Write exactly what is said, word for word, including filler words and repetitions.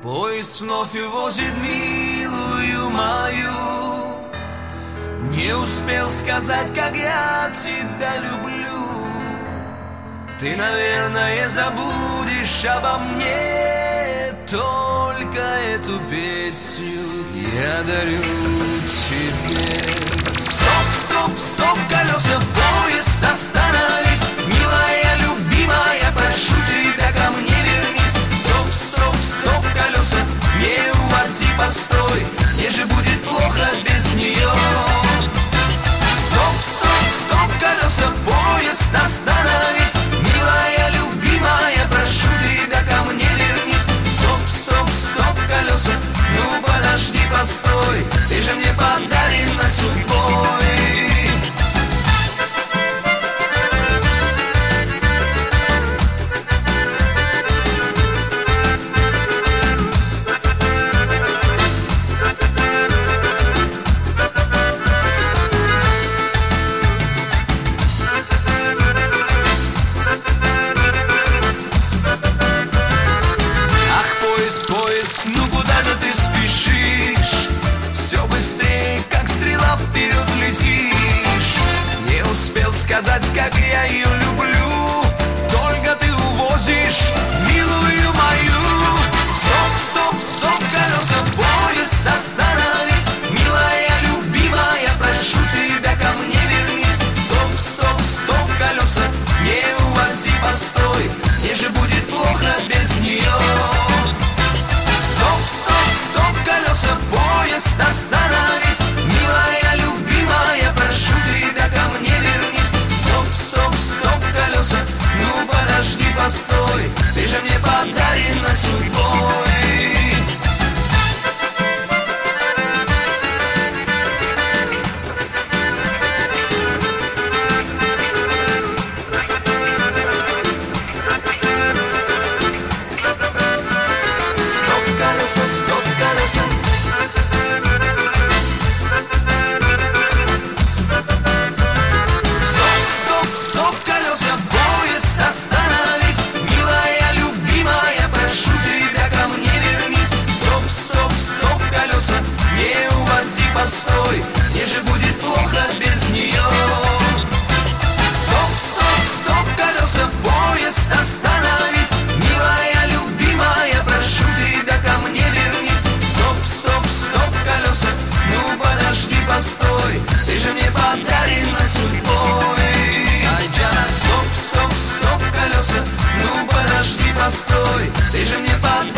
Поезд вновь увозит милую мою. Не успел сказать, как я тебя люблю. Ты, наверное, забудешь обо мне, только эту песню я дарю тебе. Стоп, стоп, стоп, колеса, поезд, остановись. Милая, любимая, прошу тебя, ко мне вернись. Стоп, стоп, стоп, колеса, не увози, постой, мне же будет плохо без нее. Стоп, стоп, стоп, колеса, поезд, остановись. Милая, любимая, прошу тебя, ко мне вернись. Стоп, стоп, стоп, колеса, ну подожди, постой, ты же мне подарена судьбой. Ну куда же ты спешишь? Все быстрее, как стрела, вперед летишь. Не успел сказать, как я ее люблю, только ты увозишь милую мою. Стоп, стоп, стоп, колеса, поезд, остановись. Милая, любимая, прошу тебя, ко мне вернись. Стоп, стоп, стоп, колеса, не увози, постой, мне же будет плохо без нее. Стоп, стоп, стоп, колеса, поезд, остановись. Милая, любимая, прошу тебя, ко мне вернись. Стоп, стоп, стоп, колеса, ну подожди, постой, ты же мне подарена судьбой. Стоп, колеса. Стоп, стоп, стоп, колеса, поезд, остановись. Милая, любимая, прошу тебя, ко мне вернись. Стоп, стоп, стоп, колеса, не увози, постой, мне же будет плохо без нее. Стоп, стоп, стоп, колеса, поезд, остановись. Милая, любимая, прошу тебя, ко мне вернись. Стоп, стоп, стоп, колеса, ну подожди, постой, ты же мне подарена судьбой. Айджана, стоп, стоп, стоп, колеса, ну подожди, постой, ты же мне подарена.